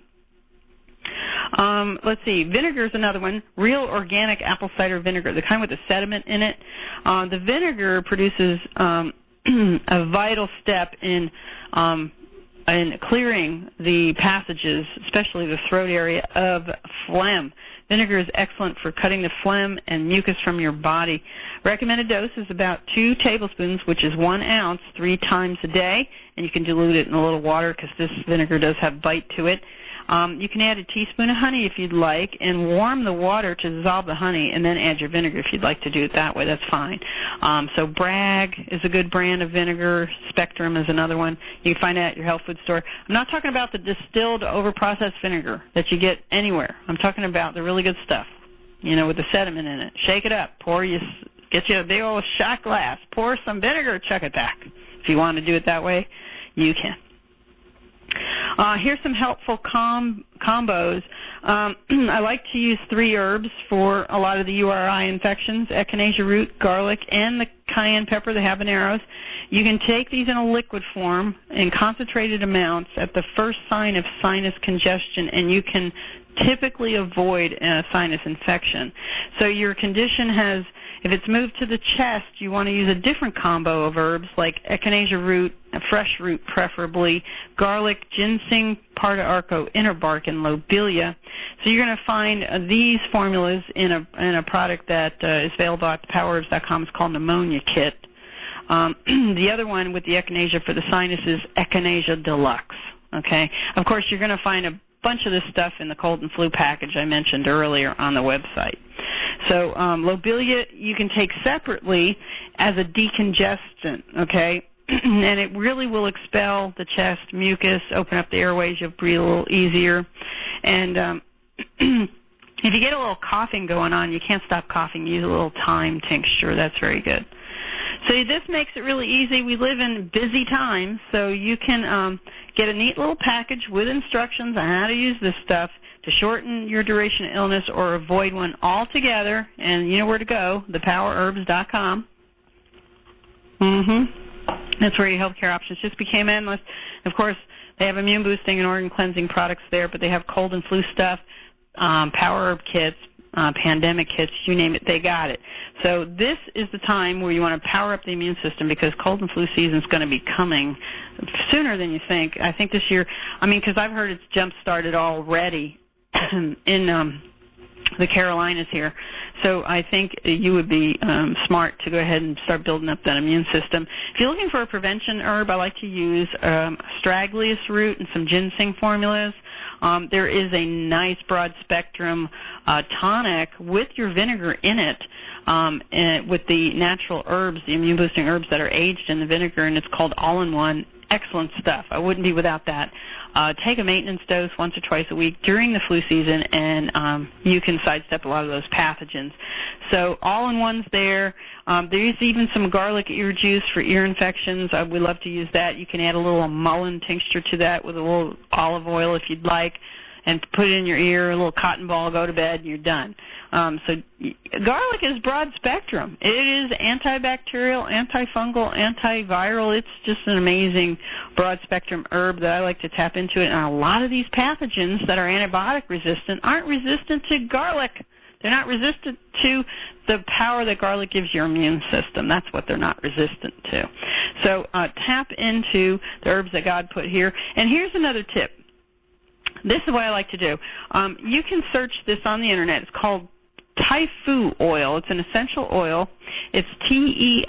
Speaker 4: Let's see. Vinegar is another one. Real organic apple cider vinegar, the kind with the sediment in it. The vinegar produces a vital step in clearing the passages, especially the throat area, of phlegm. Vinegar is excellent for cutting the phlegm and mucus from your body. Recommended dose is about 2 tablespoons, which is 1 ounce, 3 times a day, and you can dilute it in a little water because this vinegar does have bite to it. You can add a teaspoon of honey if you'd like, and warm the water to dissolve the honey, and then add your vinegar if you'd like to do it that way. That's fine. So Bragg is a good brand of vinegar. Spectrum is another one. You can find it at your health food store. I'm not talking about the distilled, overprocessed vinegar that you get anywhere. I'm talking about the really good stuff, with the sediment in it. Shake it up. Get you a big old shot glass. Pour some vinegar, chuck it back. If you want to do it that way, you can. Here's some helpful combos. I like to use 3 herbs for a lot of the URI infections: echinacea root, garlic, and the cayenne pepper, the habaneros. You can take these in a liquid form in concentrated amounts at the first sign of sinus congestion, and you can typically avoid a sinus infection. So your condition has, if it's moved to the chest, you want to use a different combo of herbs like echinacea root, a fresh root preferably, garlic, ginseng, Parda arco, inner bark, and lobelia. So you're going to find these formulas in a product that is available at thepowerherbs.com. It's called Pneumonia Kit. The other one with the echinacea for the sinus is Echinacea Deluxe. Okay. Of course, you're going to find bunch of this stuff in the cold and flu package I mentioned earlier on the website. So lobelia you can take separately as a decongestant, okay? And it really will expel the chest mucus, open up the airways, you'll breathe a little easier. And if you get a little coughing going on, you can't stop coughing, use a little thyme tincture. That's very good. So this makes it really easy. We live in busy times, so you can get a neat little package with instructions on how to use this stuff to shorten your duration of illness or avoid one altogether. And you know where to go, thepowerbs.com. That's where your healthcare options just became endless. Of course, they have immune boosting and organ cleansing products there, but they have cold and flu stuff, power herb kits, pandemic kits, you name it, they got it. So this is the time where you want to power up the immune system because cold and flu season is going to be coming sooner than you think. I think this year, because I've heard it's jump-started already in the Carolinas here. So I think you would be smart to go ahead and start building up that immune system. If you're looking for a prevention herb, I like to use astragalus root and some ginseng formulas. There is a nice broad-spectrum tonic with your vinegar in it, and with the natural herbs, the immune-boosting herbs that are aged in the vinegar, and it's called All-in-One. Excellent stuff. I wouldn't be without that. Take a maintenance dose once or twice a week during the flu season, and you can sidestep a lot of those pathogens. So all-in-one's there. There's even some garlic ear juice for ear infections. We love to use that. You can add a little mullein tincture to that with a little olive oil if you'd like, and put it in your ear, a little cotton ball, go to bed, and you're done. So garlic is broad spectrum. It is antibacterial, antifungal, antiviral. It's just an amazing broad spectrum herb that I like to tap into it. And a lot of these pathogens that are antibiotic resistant aren't resistant to garlic. They're not resistant to the power that garlic gives your immune system. That's what they're not resistant to. So tap into the herbs that God put here. And here's another tip. This is what I like to do. You can search this on the Internet. It's called Taifu oil. It's an essential oil. It's TEI-FU.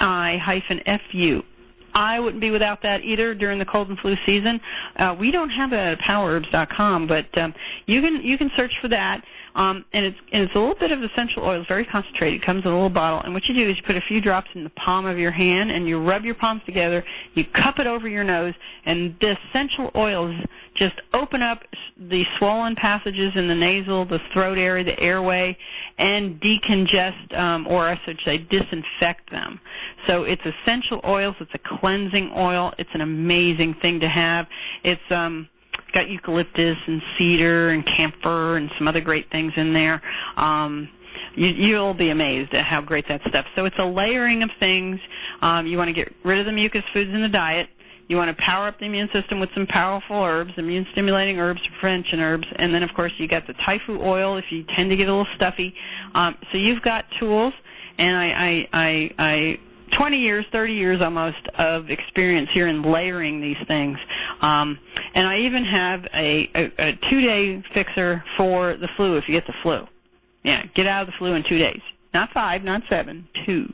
Speaker 4: I wouldn't be without that either during the cold and flu season. We don't have it at powerbs.com, but you can search for that. And it's a little bit of essential oil. It's very concentrated. It comes in a little bottle. And what you do is you put a few drops in the palm of your hand, and you rub your palms together. You cup it over your nose, and the essential oils just open up the swollen passages in the nasal, the throat area, the airway, and decongest, or I should say disinfect them. So it's essential oils. It's a cleansing oil. It's an amazing thing to have. It's got eucalyptus and cedar and camphor and some other great things in there. You'll be amazed at how great that stuff. So it's a layering of things. You want to get rid of the mucus foods in the diet. You want to power up the immune system with some powerful herbs, immune-stimulating herbs, prevention herbs, and then, of course, you got the Taifu oil if you tend to get a little stuffy. So you've got tools, and I 20 years, 30 years almost of experience here in layering these things. And I even have a 2-day fixer for the flu if you get the flu. Yeah, get out of the flu in 2 days. Not 5, not 7, 2.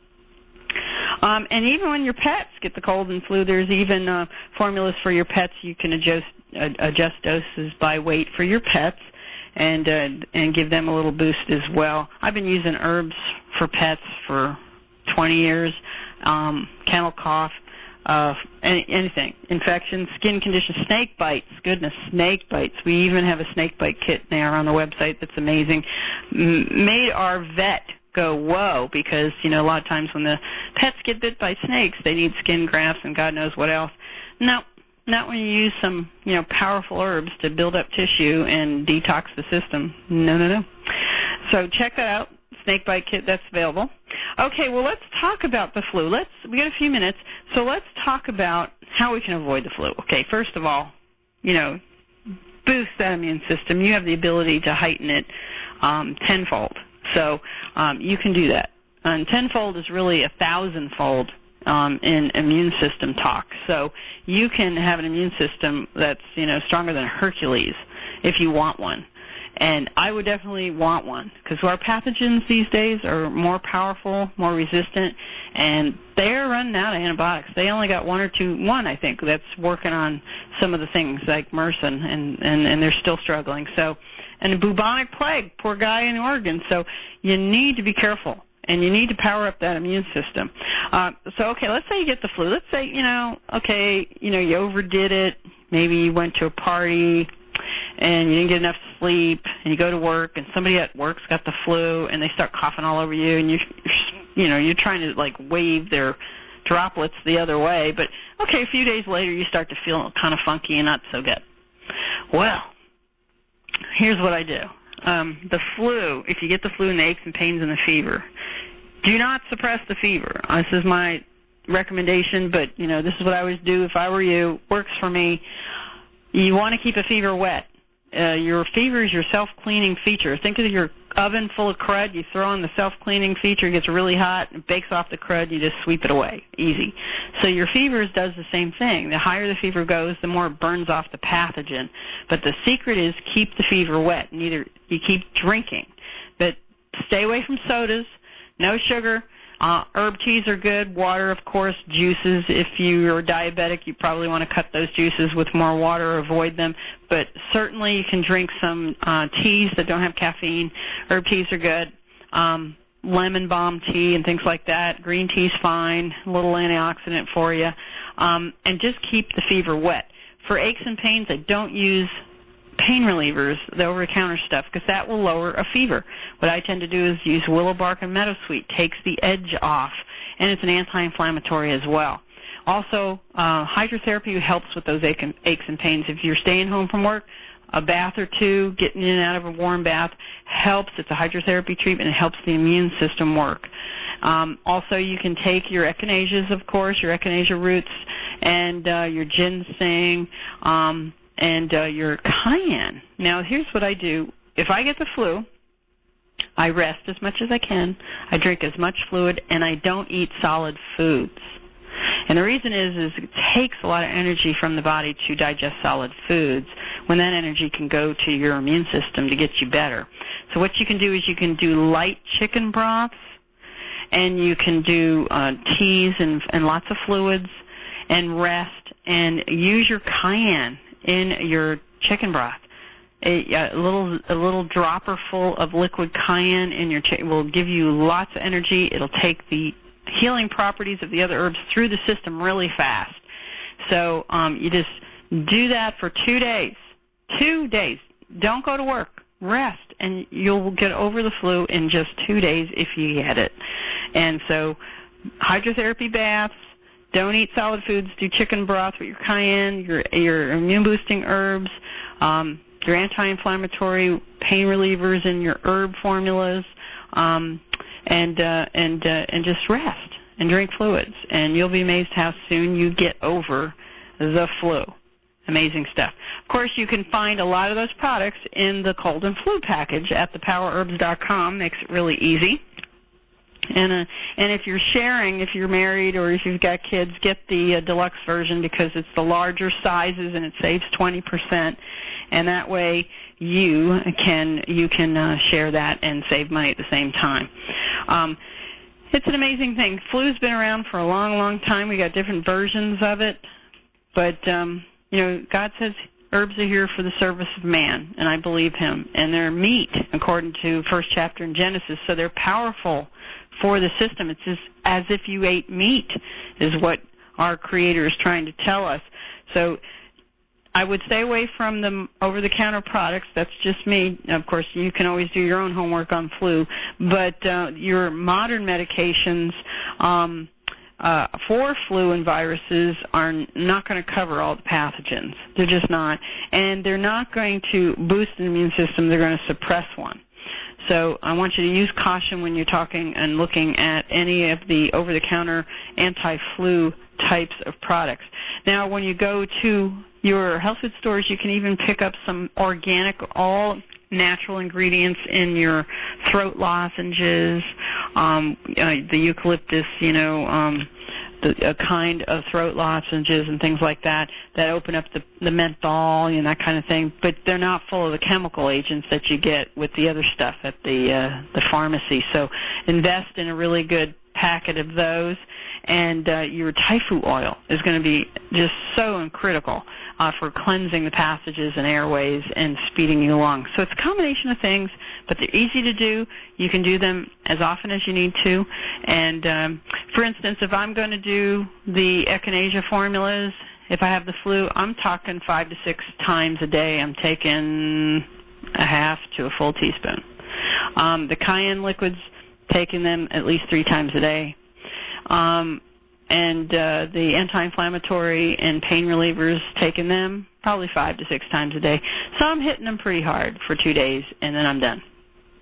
Speaker 4: And even when your pets get the cold and flu, there's even formulas for your pets. You can adjust doses by weight for your pets and give them a little boost as well. I've been using herbs for pets for 20 years, kennel cough, anything, infections, skin conditions, snake bites, goodness, snake bites. We even have a snake bite kit there on the website that's amazing. Made our vet go, whoa, because, a lot of times when the pets get bit by snakes, they need skin grafts and God knows what else. No, not when you use some, powerful herbs to build up tissue and detox the system. No. So check that out, snake bite kit, that's available. Okay, well, let's talk about the flu. We got a few minutes, so let's talk about how we can avoid the flu. Okay, first of all, boost that immune system. You have the ability to heighten it tenfold. So you can do that. And tenfold is really 1,000-fold in immune system talk. So you can have an immune system that's, stronger than Hercules if you want one. And I would definitely want one because our pathogens these days are more powerful, more resistant, and they're running out of antibiotics. They only got one, I think, that's working on some of the things like MRSA, and they're still struggling. So, and the bubonic plague, poor guy in Oregon. So you need to be careful, and you need to power up that immune system. Let's say you get the flu. Let's say, you overdid it. Maybe you went to a party and you didn't get enough sleep, and you go to work, and somebody at work's got the flu, and they start coughing all over you, and you're trying to like wave their droplets the other way. But a few days later, you start to feel kind of funky and not so good. Well, here's what I do. The flu, if you get the flu and the aches and pains and the fever, do not suppress the fever. This is my recommendation, but, this is what I would do if I were you. Works for me. You want to keep a fever wet. Your fever is your self-cleaning feature. Think of your oven full of crud. You throw on the self-cleaning feature. It gets really hot. It bakes off the crud. You just sweep it away. Easy. So your fever does the same thing. The higher the fever goes, the more it burns off the pathogen. But the secret is keep the fever wet. You keep drinking. But stay away from sodas. No sugar. Herb teas are good. Water, of course. Juices. If you're diabetic, you probably want to cut those juices with more water or avoid them. But certainly you can drink some teas that don't have caffeine. Herb teas are good. Lemon balm tea and things like that. Green tea's fine. A little antioxidant for you. And just keep the fever wet. For aches and pains, I don't use pain relievers, the over-the-counter stuff, because that will lower a fever. What I tend to do is use willow bark and meadowsweet. Takes the edge off, and it's an anti-inflammatory as well. Also, hydrotherapy helps with those aches and pains. If you're staying home from work, a bath or two, getting in and out of a warm bath helps. It's a hydrotherapy treatment. It helps the immune system work. Also, you can take your echinaceas, of course, your echinacea roots, and your ginseng, and your cayenne. Now, here's what I do. If I get the flu, I rest as much as I can, I drink as much fluid, and I don't eat solid foods. And the reason is it takes a lot of energy from the body to digest solid foods when that energy can go to your immune system to get you better. So what you can do is you can do light chicken broths, and you can do teas and lots of fluids, and rest, and use your cayenne in your chicken broth. A little dropper full of liquid cayenne in your chicken will give you lots of energy. It'll take the healing properties of the other herbs through the system really fast. So you just do that for 2 days. 2 days. Don't go to work. Rest, and you'll get over the flu in just 2 days if you get it. And so hydrotherapy baths, don't eat solid foods. Do chicken broth with your cayenne, your immune-boosting herbs, your anti-inflammatory pain relievers in your herb formulas, and just rest and drink fluids. And you'll be amazed how soon you get over the flu. Amazing stuff. Of course, you can find a lot of those products in the cold and flu package at thepowerherbs.com. Makes it really easy. And if you're sharing, if you're married or if you've got kids, get the deluxe version because it's the larger sizes and it saves 20%. And that way you can share that and save money at the same time. It's an amazing thing. Flu's been around for a long, long time. We got different versions of it, but God says herbs are here for the service of man, and I believe him. And they're meat, according to first chapter in Genesis, so they're powerful for the system. It's just as if you ate meat is what our Creator is trying to tell us. So I would stay away from the over-the-counter products. That's just me. Of course, you can always do your own homework on flu. But your modern medications for flu and viruses are not going to cover all the pathogens. They're just not. And they're not going to boost the immune system. They're going to suppress one. So I want you to use caution when you're talking and looking at any of the over-the-counter anti-flu types of products. Now, when you go to your health food stores, you can even pick up some organic, all natural ingredients in your throat lozenges, the eucalyptus, a kind of throat lozenges and things like that open up the menthol and that kind of thing, but they're not full of the chemical agents that you get with the other stuff at the pharmacy. So invest in a really good packet of those, and your Typhu oil is going to be just so critical for cleansing the passages and airways and speeding you along. So it's a combination of things, but they're easy to do. You can do them as often as you need to. And, for instance, if I'm going to do the echinacea formulas, if I have the flu, I'm talking 5 to 6 times a day. I'm taking a half to a full teaspoon. The cayenne liquids, taking them at least 3 times a day. And the anti-inflammatory and pain relievers, taking them probably 5 to 6 times a day. So I'm hitting them pretty hard for 2 days, and then I'm done.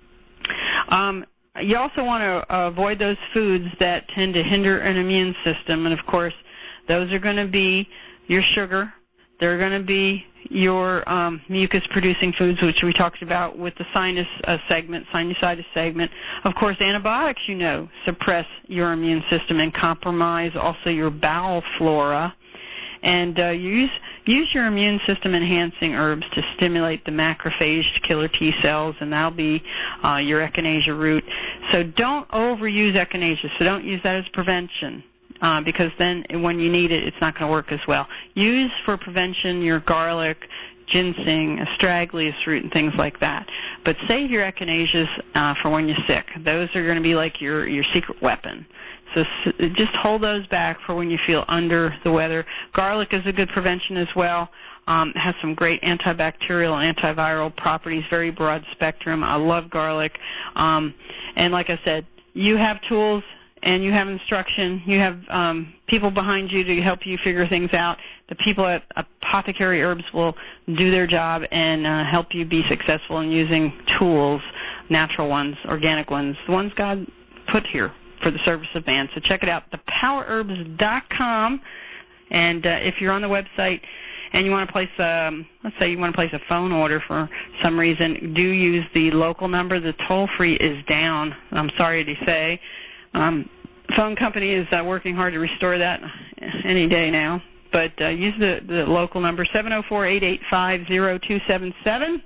Speaker 4: You also want to avoid those foods that tend to hinder an immune system, and, of course, those are going to be your sugar. They're going to be your mucus-producing foods, which we talked about with the sinusitis segment. Of course, antibiotics, suppress your immune system and compromise also your bowel flora. And use your immune system-enhancing herbs to stimulate the macrophage killer T cells, and that'll be your echinacea root. So don't overuse echinacea. So don't use that as prevention. Because then when you need it, it's not going to work as well. Use for prevention your garlic, ginseng, astragalus root, and things like that. But save your echinaceas for when you're sick. Those are going to be like your secret weapon. So just hold those back for when you feel under the weather. Garlic is a good prevention as well. It has some great antibacterial, antiviral properties, very broad spectrum. I love garlic. And like I said, you have tools and you have instruction. You have people behind you to help you figure things out. The people at Apothecary Herbs will do their job and help you be successful in using tools, natural ones, organic ones, the ones God put here for the service of man. So check it out, thepowerbs.com. And if you're on the website and you want to place, let's say you want to place a phone order for some reason, do use the local number. The toll-free is down, I'm sorry to say. Phone company is working hard to restore that any day now. But use the local number, 704-885-0277,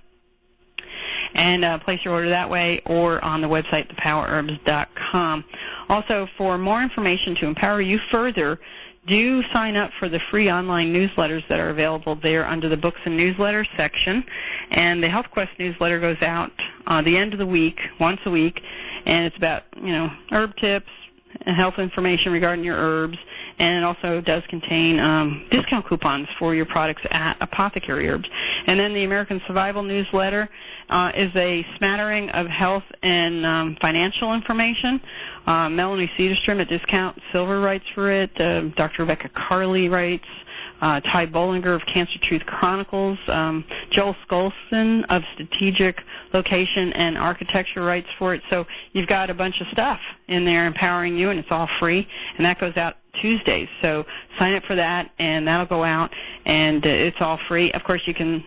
Speaker 4: and place your order that way or on the website, thepowerbs.com. Also, for more information to empower you further, do sign up for the free online newsletters that are available there under the Books and Newsletters section. And the Health Quest newsletter goes out the end of the week, once a week, and it's about, herb tips and health information regarding your herbs. And it also does contain discount coupons for your products at Apothecary Herbs. And then the American Survival newsletter is a smattering of health and financial information. Melanie Cedarstrom at Discount Silver writes for it. Dr. Rebecca Carley writes. Ty Bollinger of Cancer Truth Chronicles. Joel Skolson of Strategic Location and Architecture writes for it. So you've got a bunch of stuff in there empowering you, and it's all free. And that goes out Tuesdays. So sign up for that, and that'll go out, and it's all free. Of course, you can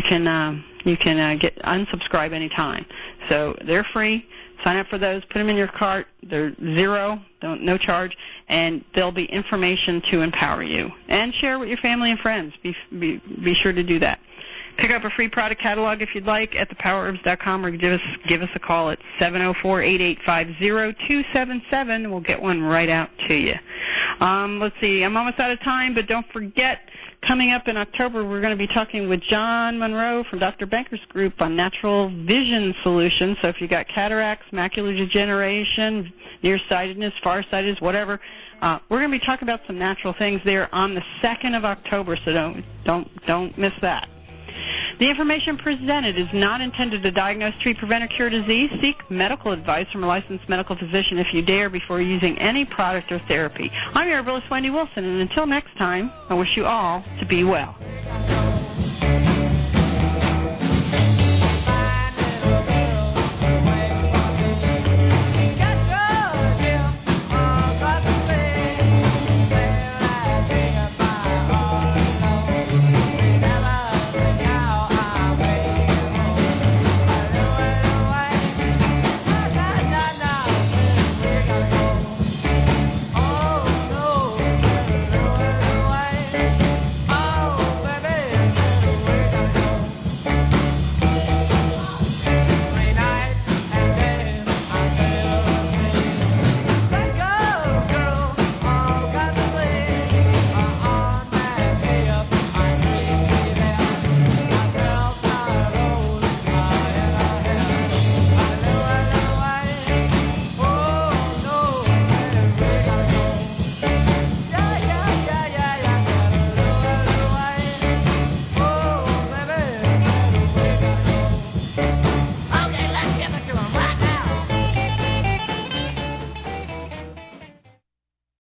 Speaker 4: get unsubscribe anytime. So they're free. Sign up for those. Put them in your cart. They're zero, no charge, and there'll be information to empower you. And share with your family and friends. Be sure to do that. Pick up a free product catalog if you'd like at thepowerbs.com, or give us a call at 704-885-0277. We'll get one right out to you. Let's see. I'm almost out of time, but don't forget, coming up in October, we're going to be talking with John Monroe from Dr. Banker's Group on natural vision solutions. So if you've got cataracts, macular degeneration, nearsightedness, farsightedness, whatever, we're going to be talking about some natural things there on the 2nd of October, so don't miss that. The information presented is not intended to diagnose, treat, prevent, or cure disease. Seek medical advice from a licensed medical physician if you dare before using any product or therapy. I'm your herbalist, Wendy Wilson, and until next time, I wish you all to be well.